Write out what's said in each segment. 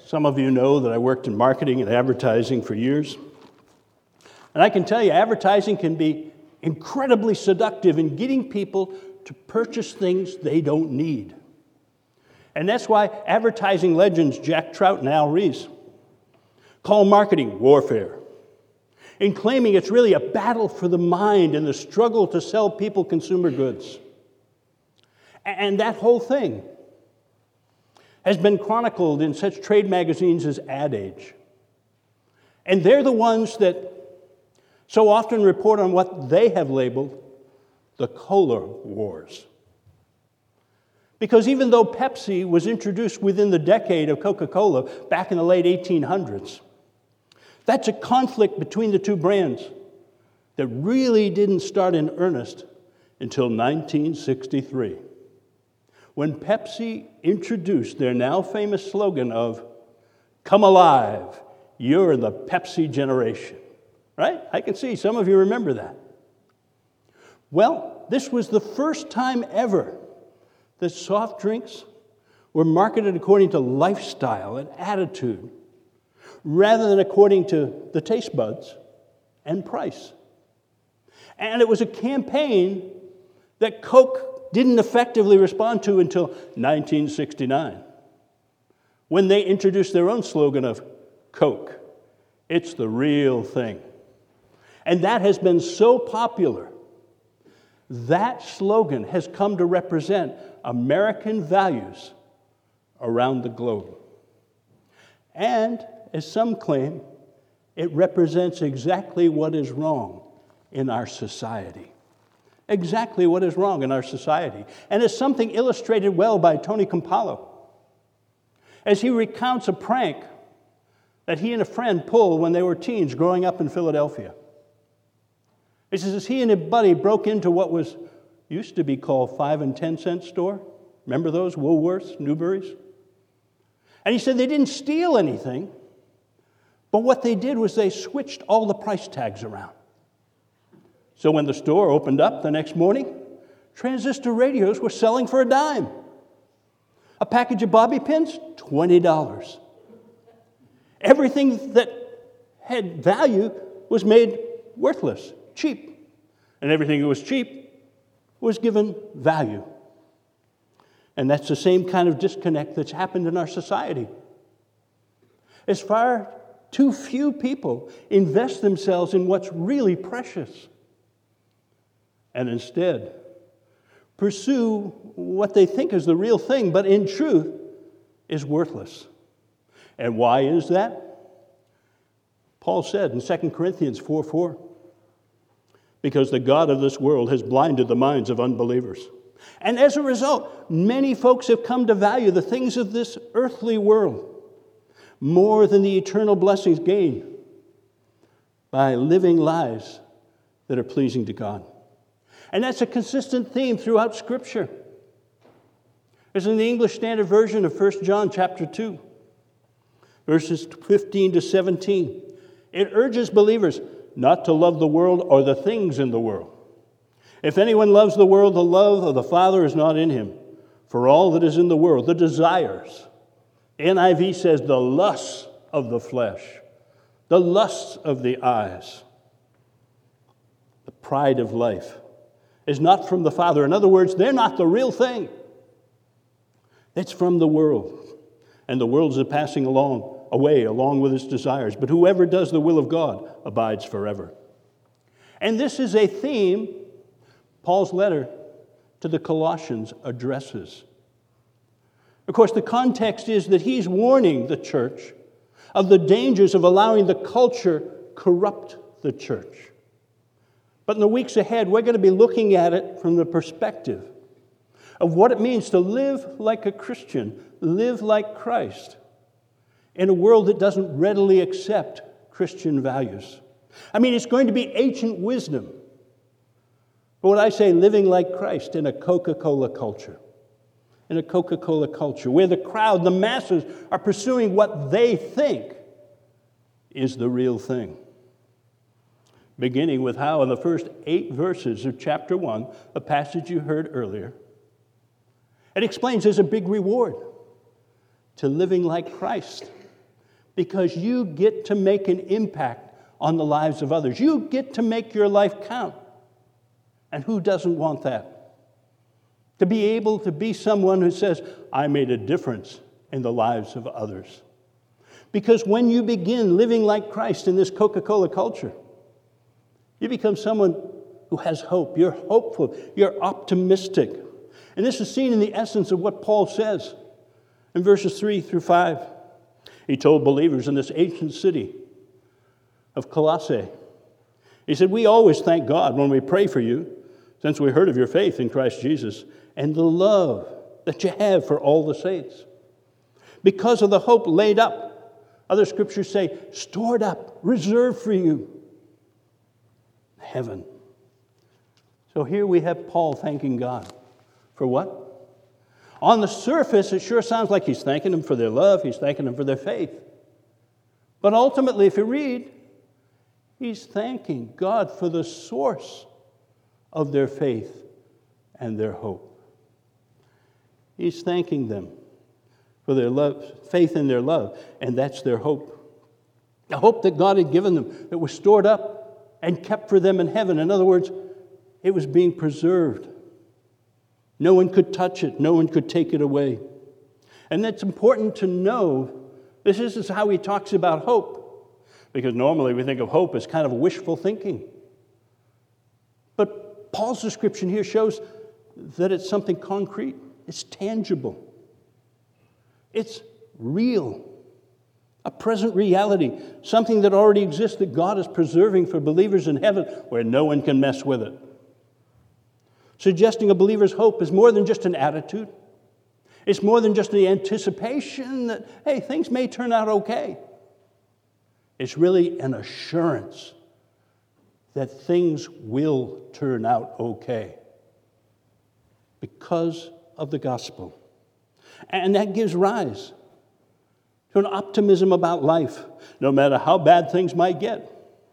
Some of you know that I worked in marketing and advertising for years. And I can tell you, advertising can be incredibly seductive in getting people to purchase things they don't need. And that's why advertising legends Jack Trout and Al Rees call marketing warfare, in claiming it's really a battle for the mind and the struggle to sell people consumer goods. And that whole thing has been chronicled in such trade magazines as Ad Age. And they're the ones that so often report on what they have labeled the Cola Wars. Because even though Pepsi was introduced within the decade of Coca-Cola back in the late 1800s, that's a conflict between the two brands that really didn't start in earnest until 1963, when Pepsi introduced their now famous slogan of, "Come alive, you're the Pepsi generation." Right? I can see some of you remember that. Well, this was the first time ever that soft drinks were marketed according to lifestyle and attitude, rather than according to the taste buds and price. And it was a campaign that Coke didn't effectively respond to until 1969, when they introduced their own slogan of Coke, it's the real thing. And that has been so popular, that slogan has come to represent American values around the globe. And, as some claim, it represents exactly what is wrong in our society. Exactly what is wrong in our society. And it's something illustrated well by Tony Campolo, as he recounts a prank that he and a friend pulled when they were teens growing up in Philadelphia. He says, he and a buddy broke into what was used to be called 5 and 10 cent store. Remember those? Woolworths, Newberry's? And he said they didn't steal anything, but what they did was they switched all the price tags around. So when the store opened up the next morning, transistor radios were selling for a dime. A package of bobby pins, $20. Everything that had value was made worthless, cheap. And everything that was cheap was given value. And that's the same kind of disconnect that's happened in our society. As far too few people invest themselves in what's really precious, and instead pursue what they think is the real thing, but in truth is worthless. And why is that? Paul said in 2 Corinthians 4:4, because the God of this world has blinded the minds of unbelievers. And as a result, many folks have come to value the things of this earthly world more than the eternal blessings gained by living lives that are pleasing to God. And that's a consistent theme throughout Scripture. There's in the English Standard Version of 1 John chapter 2, verses 15 to 17. It urges believers not to love the world or the things in the world. If anyone loves the world, the love of the Father is not in him. For all that is in the world, the desires, NIV says the lusts of the flesh, the lusts of the eyes, the pride of life, is not from the Father. In other words, they're not the real thing. It's from the world. And the world is passing away along with its desires. But whoever does the will of God abides forever. And this is a theme Paul's letter to the Colossians addresses. Of course, the context is that he's warning the church of the dangers of allowing the culture corrupt the church. But in the weeks ahead, we're going to be looking at it from the perspective of what it means to live like a Christian, live like Christ, in a world that doesn't readily accept Christian values. I mean, it's going to be ancient wisdom. But what I say, living like Christ in a Coca-Cola culture. In a Coca-Cola culture where the crowd, the masses, are pursuing what they think is the real thing. Beginning with how in the first 8 verses of chapter 1, a passage you heard earlier, it explains there's a big reward to living like Christ because you get to make an impact on the lives of others. You get to make your life count. And who doesn't want that? To be able to be someone who says, I made a difference in the lives of others. Because when you begin living like Christ in this Coca-Cola culture, you become someone who has hope. You're hopeful. You're optimistic. And this is seen in the essence of what Paul says in verses 3 through 5. He told believers in this ancient city of Colossae, he said, we always thank God when we pray for you, since we heard of your faith in Christ Jesus and the love that you have for all the saints. Because of the hope laid up, other scriptures say, stored up, reserved for you, heaven. So here we have Paul thanking God. For what? On the surface, it sure sounds like he's thanking them for their love, he's thanking them for their faith. But ultimately, if you read, he's thanking God for the source of their faith and their hope. He's thanking them for their love, faith in their love, and that's their hope. The hope that God had given them, that was stored up and kept for them in heaven. In other words, it was being preserved. No one could touch it. No one could take it away. And that's important to know. This is how he talks about hope. Because normally we think of hope as kind of wishful thinking. But Paul's description here shows that it's something concrete. It's tangible. It's real. A present reality. Something that already exists that God is preserving for believers in heaven where no one can mess with it. Suggesting a believer's hope is more than just an attitude. It's more than just the anticipation that, hey, things may turn out okay. It's really an assurance that things will turn out okay because of the gospel. And that gives rise to an optimism about life, no matter how bad things might get.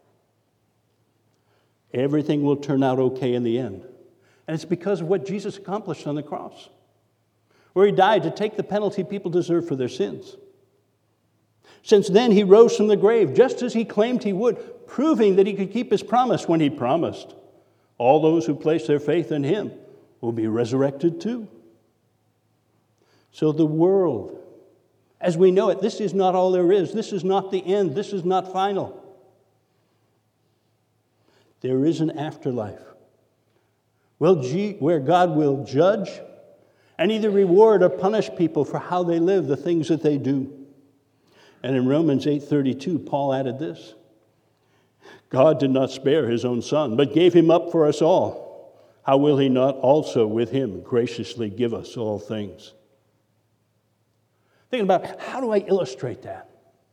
Everything will turn out okay in the end. And it's because of what Jesus accomplished on the cross, where he died to take the penalty people deserve for their sins. Since then, he rose from the grave, just as he claimed he would, proving that he could keep his promise when he promised all those who place their faith in him will be resurrected too. So the world, as we know it, this is not all there is. This is not the end. This is not final. There is an afterlife where God will judge and either reward or punish people for how they live, the things that they do. And in Romans 8:32, Paul added this: God did not spare his own son, but gave him up for us all. How will he not also with him graciously give us all things? Thinking about, how do I illustrate that?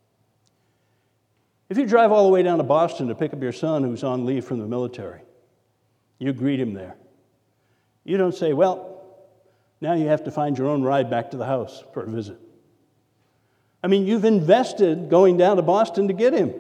If you drive all the way down to Boston to pick up your son who's on leave from the military, you greet him there. You don't say, well, now you have to find your own ride back to the house for a visit. I mean, you've invested going down to Boston to get him.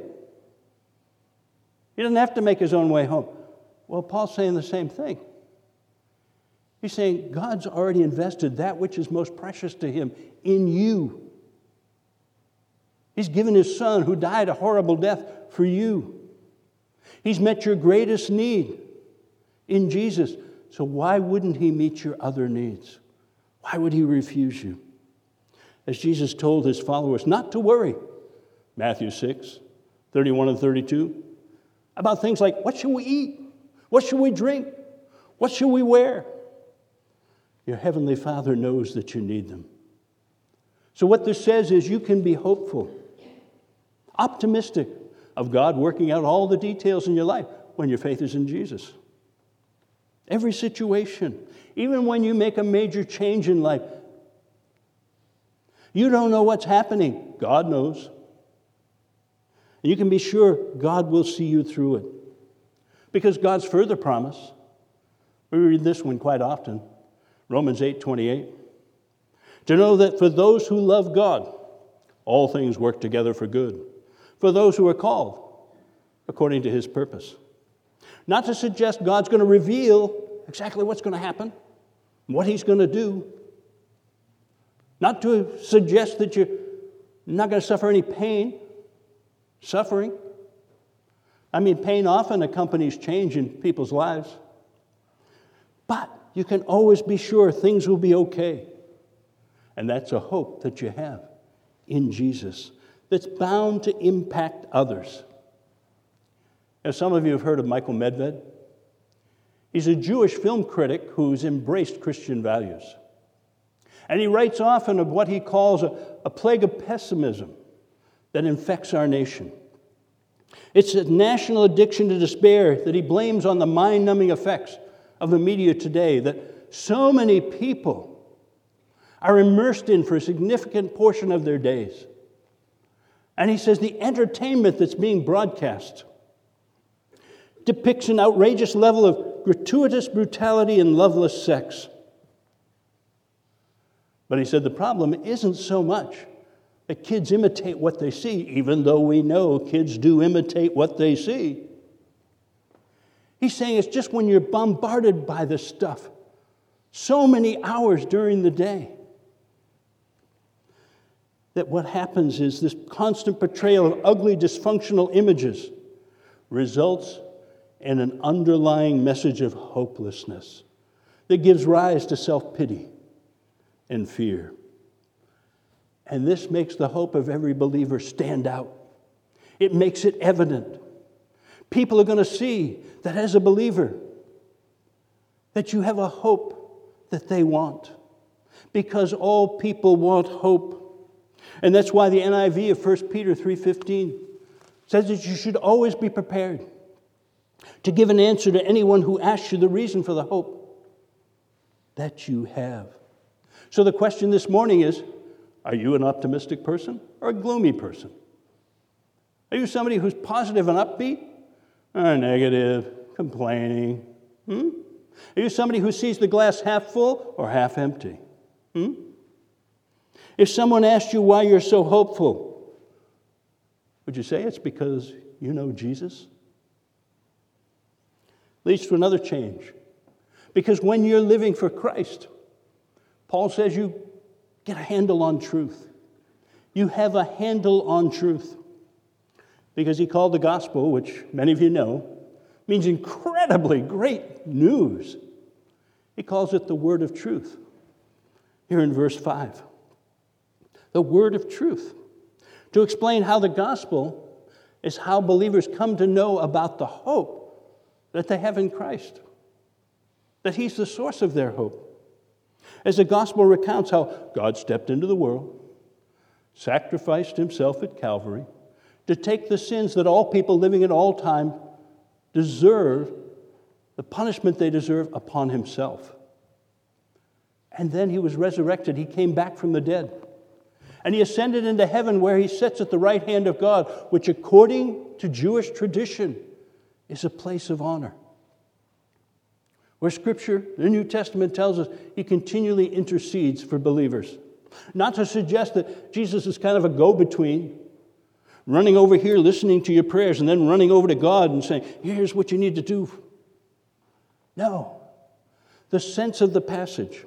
He doesn't have to make his own way home. Well, Paul's saying the same thing. He's saying God's already invested that which is most precious to him in you. He's given his son who died a horrible death for you. He's met your greatest need in Jesus. So why wouldn't he meet your other needs? Why would he refuse you? As Jesus told his followers not to worry, Matthew 6:31 and 32, about things like, what should we eat? What should we drink? What should we wear? Your heavenly Father knows that you need them. So what this says is you can be hopeful, optimistic of God working out all the details in your life when your faith is in Jesus. Every situation, even when you make a major change in life, you don't know what's happening. God knows. And you can be sure God will see you through it. Because God's further promise, we read this one quite often, Romans 8:28, to know that for those who love God, all things work together for good, for those who are called according to his purpose. Not to suggest God's going to reveal exactly what's going to happen, what he's going to do. Not to suggest that you're not going to suffer any pain suffering. Pain often accompanies change in people's lives. But you can always be sure things will be okay. And that's a hope that you have in Jesus that's bound to impact others. Now, some of you have heard of Michael Medved. He's a Jewish film critic who's embraced Christian values. And he writes often of what he calls a plague of pessimism that infects our nation. It's a national addiction to despair that he blames on the mind-numbing effects of the media today that so many people are immersed in for a significant portion of their days. And he says the entertainment that's being broadcast depicts an outrageous level of gratuitous brutality and loveless sex. But he said the problem isn't so much that kids imitate what they see, even though we know kids do imitate what they see. He's saying it's just when you're bombarded by this stuff so many hours during the day that what happens is this constant portrayal of ugly, dysfunctional images results in an underlying message of hopelessness that gives rise to self-pity and fear. And this makes the hope of every believer stand out. It makes it evident. People are going to see that as a believer, that you have a hope that they want. Because all people want hope. And that's why the NIV of 1 Peter 3:15 says that you should always be prepared to give an answer to anyone who asks you the reason for the hope that you have. So the question this morning is, are you an optimistic person or a gloomy person? Are you somebody who's positive and upbeat or negative, complaining? Are you somebody who sees the glass half full or half empty? If someone asked you why you're so hopeful, would you say it's because you know Jesus? Leads to another change. Because when you're living for Christ, Paul says you get a handle on truth. You have a handle on truth. Because he called the gospel, which many of you know, means incredibly great news. He calls it the word of truth. Here in verse 5. The word of truth. To explain how the gospel is how believers come to know about the hope that they have in Christ. That he's the source of their hope. As the gospel recounts how God stepped into the world, sacrificed himself at Calvary, to take the sins that all people living at all time deserve, the punishment they deserve, upon himself. And then he was resurrected. He came back from the dead. And he ascended into heaven where he sits at the right hand of God, which according to Jewish tradition is a place of honor. Where Scripture, the New Testament tells us, he continually intercedes for believers. Not to suggest that Jesus is kind of a go-between, running over here, listening to your prayers, and then running over to God and saying, here's what you need to do. No. The sense of the passage,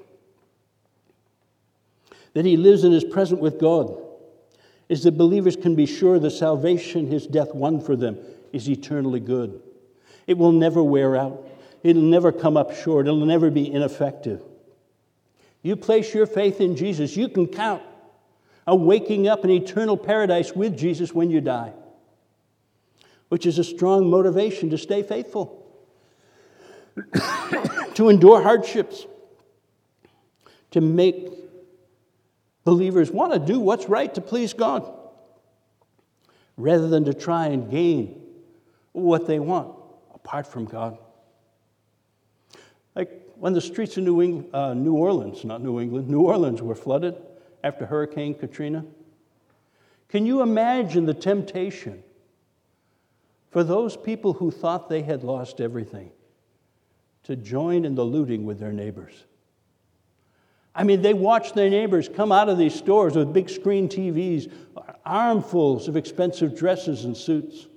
that he lives and is present with God, is that believers can be sure the salvation his death won for them is eternally good. It will never wear out. It'll never come up short. It'll never be ineffective. You place your faith in Jesus, you can count on waking up in eternal paradise with Jesus when you die, which is a strong motivation to stay faithful, to endure hardships, to make believers want to do what's right to please God, rather than to try and gain what they want apart from God. Like when the streets of New Orleans were flooded after Hurricane Katrina. Can you imagine the temptation for those people who thought they had lost everything to join in the looting with their neighbors? They watched their neighbors come out of these stores with big screen TVs, armfuls of expensive dresses and suits.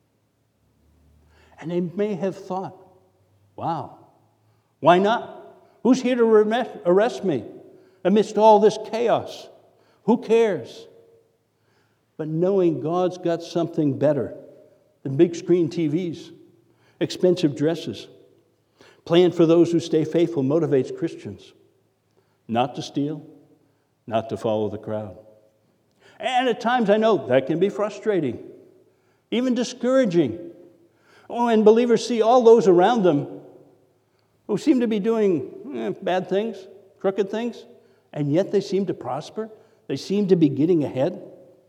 And they may have thought, wow, why not? Who's here to arrest me amidst all this chaos? Who cares? but knowing God's got something better than big screen TVs, expensive dresses. Plan for those who stay faithful motivates Christians not to steal, not to follow the crowd. And at times I know that can be frustrating, even discouraging. When believers see all those around them who seem to be doing bad things, crooked things, and yet they seem to prosper. They seem to be getting ahead.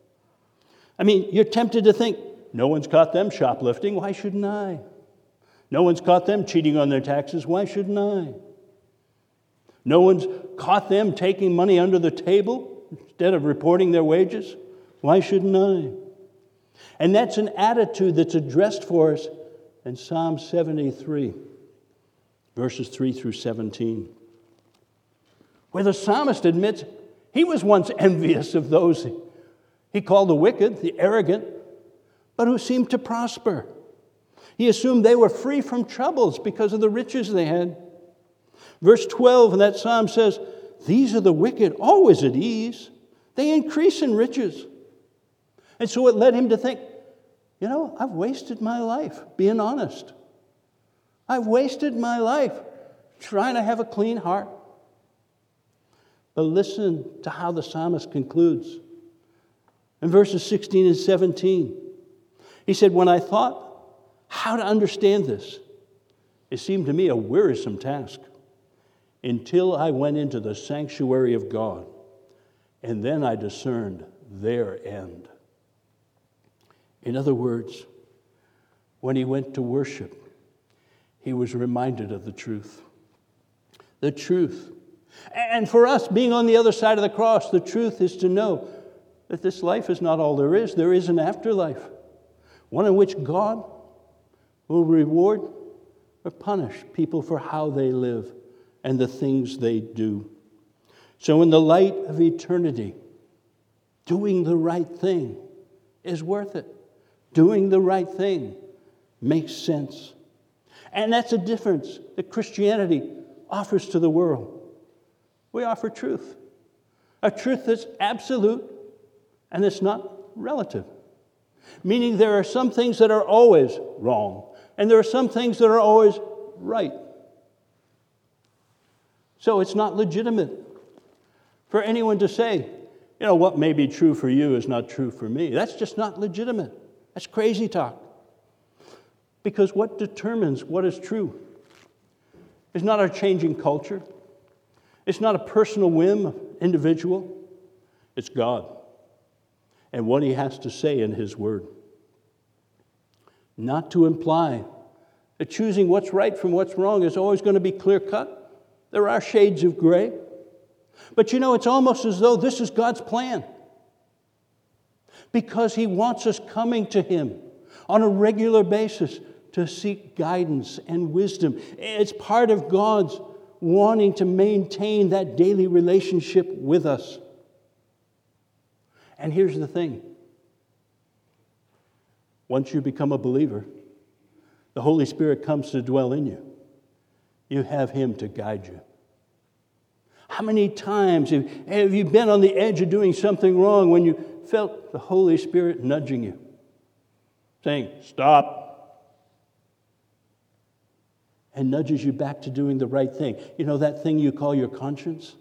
I mean, you're tempted to think, no one's caught them shoplifting, why shouldn't I? No one's caught them cheating on their taxes, why shouldn't I? No one's caught them taking money under the table instead of reporting their wages, why shouldn't I? And that's an attitude that's addressed for us in Psalm 73, verses 3 through 17, where the psalmist admits he was once envious of those he called the wicked, the arrogant, but who seemed to prosper. He assumed they were free from troubles because of the riches they had. Verse 12 in that psalm says, "These are the wicked, always at ease. They increase in riches." And so it led him to think, I've wasted my life being honest. I've wasted my life trying to have a clean heart. But listen to how the psalmist concludes. In verses 16 and 17, he said, "When I thought how to understand this, it seemed to me a wearisome task until I went into the sanctuary of God, and then I discerned their end." In other words, when he went to worship, he was reminded of the truth. The truth. And for us, being on the other side of the cross, the truth is to know that this life is not all there is. There is an afterlife, one in which God will reward or punish people for how they live and the things they do. So in the light of eternity, doing the right thing is worth it. Doing the right thing makes sense. And that's a difference that Christianity offers to the world. We offer truth. A truth that's absolute and that's not relative. Meaning there are some things that are always wrong, and there are some things that are always right. So it's not legitimate for anyone to say, what may be true for you is not true for me. That's just not legitimate. That's crazy talk. Because what determines what is true is not our changing culture. It's not a personal whim, individual. It's God and what he has to say in his word. Not to imply that choosing what's right from what's wrong is always going to be clear-cut. There are shades of gray. But it's almost as though this is God's plan. Because he wants us coming to him on a regular basis to seek guidance and wisdom. It's part of God's wanting to maintain that daily relationship with us. And here's the thing. Once you become a believer, the Holy Spirit comes to dwell in you. You have him to guide you. How many times have you been on the edge of doing something wrong when you felt the Holy Spirit nudging you, saying, "Stop," and nudges you back to doing the right thing? That thing you call your conscience?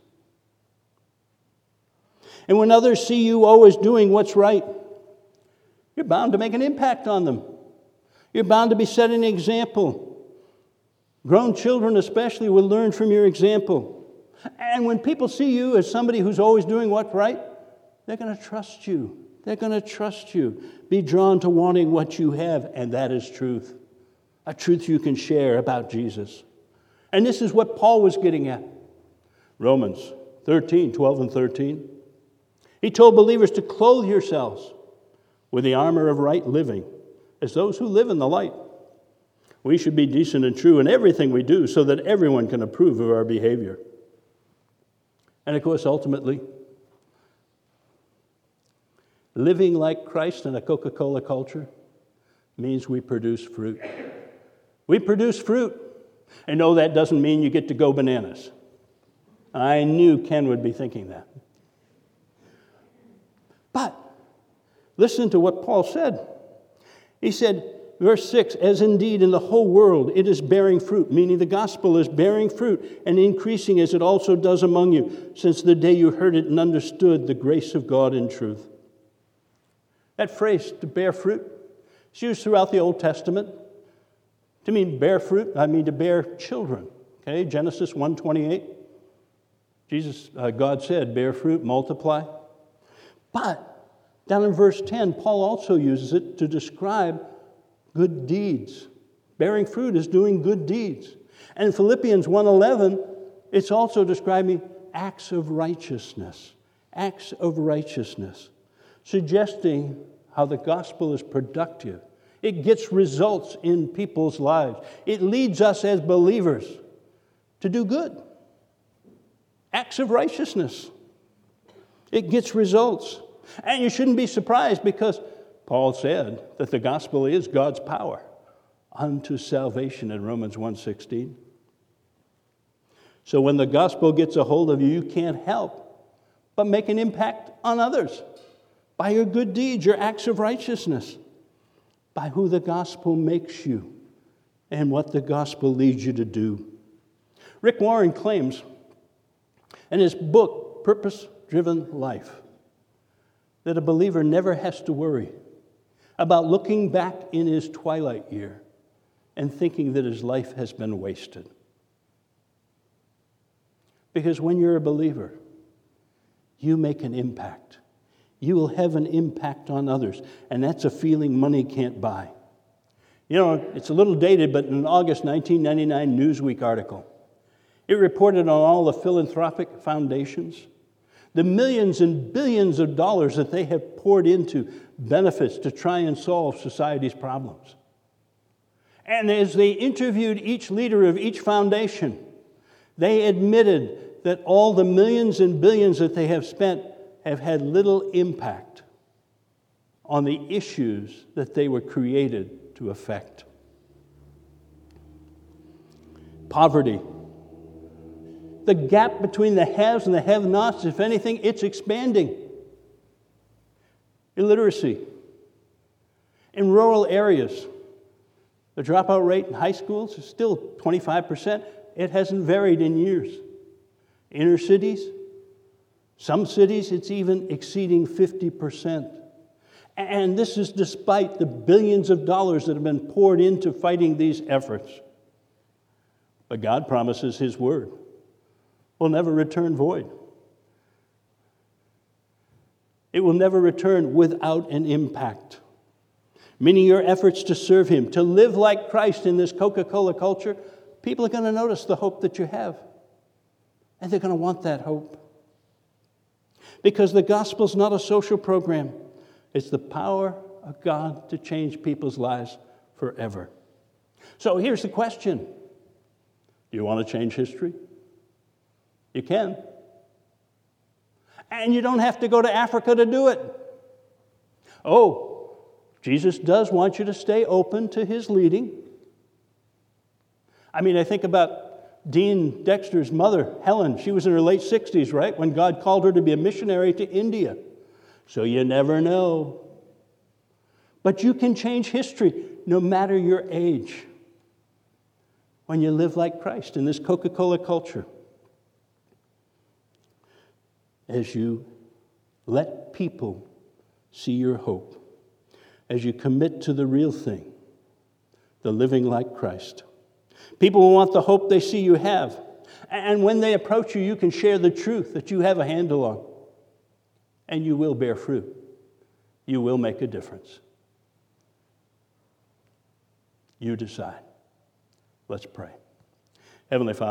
And when others see you always doing what's right, you're bound to make an impact on them. You're bound to be setting an example. Grown children especially will learn from your example. And when people see you as somebody who's always doing what's right, they're going to trust you. They're going to trust you. Be drawn to wanting what you have, and that is truth. A truth you can share about Jesus. And this is what Paul was getting at. Romans 13, 12 and 13. He told believers to clothe yourselves with the armor of right living, as those who live in the light. We should be decent and true in everything we do so that everyone can approve of our behavior. And of course, ultimately, living like Christ in a Coca-Cola culture means we produce fruit. We produce fruit. And no, that doesn't mean you get to go bananas. I knew Ken would be thinking that. But Listen to what Paul said. He said, verse 6, as indeed in the whole world it is bearing fruit, meaning the gospel is bearing fruit and increasing as it also does among you, since the day you heard it and understood the grace of God in truth. That phrase, to bear fruit, is used throughout the Old Testament. To mean bear fruit, I mean to bear children. Okay, Genesis 1:28. God said, bear fruit, multiply. But down in verse 10, Paul also uses it to describe good deeds. Bearing fruit is doing good deeds. And in Philippians 1:11, it's also describing acts of righteousness. Acts of righteousness, suggesting how the gospel is productive. It gets results in people's lives. It leads us as believers to do good. Acts of righteousness. It gets results. And you shouldn't be surprised because Paul said that the gospel is God's power unto salvation in Romans 1:16. So when the gospel gets a hold of you, you can't help but make an impact on others by your good deeds, your acts of righteousness, by who the gospel makes you and what the gospel leads you to do. Rick Warren claims in his book, Purpose-Driven Life, that a believer never has to worry about looking back in his twilight year and thinking that his life has been wasted. Because when you're a believer, you make an impact. You will have an impact on others, and that's a feeling money can't buy. You know, it's a little dated, but in an August 1999 Newsweek article, it reported on all the philanthropic foundations, the millions and billions of dollars that they have poured into benefits to try and solve society's problems. And as they interviewed each leader of each foundation, they admitted that all the millions and billions that they have spent have had little impact on the issues that they were created to affect. Poverty. The gap between the haves and the have-nots, if anything, it's expanding. Illiteracy. In rural areas, the dropout rate in high schools is still 25%. It hasn't varied in years. Inner cities, some cities, it's even exceeding 50%. And this is despite the billions of dollars that have been poured into fighting these efforts. But God promises His word will never return void. It will never return without an impact. Meaning your efforts to serve Him, to live like Christ in this Coca-Cola culture, people are going to notice the hope that you have. And they're going to want that hope. Because the gospel's not a social program. It's the power of God to change people's lives forever. So here's the question. Do you want to change history? You can. And you don't have to go to Africa to do it. Oh, Jesus does want you to stay open to His leading. I mean, I think about Dean Dexter's mother, Helen. She was in her late 60s, right, when God called her to be a missionary to India. So you never know. But you can change history no matter your age when you live like Christ in this Coca-Cola culture. As you let people see your hope, as you commit to the real thing, the living like Christ. People will want the hope they see you have. And when they approach you, you can share the truth that you have a handle on. And you will bear fruit. You will make a difference. You decide. Let's pray. Heavenly Father,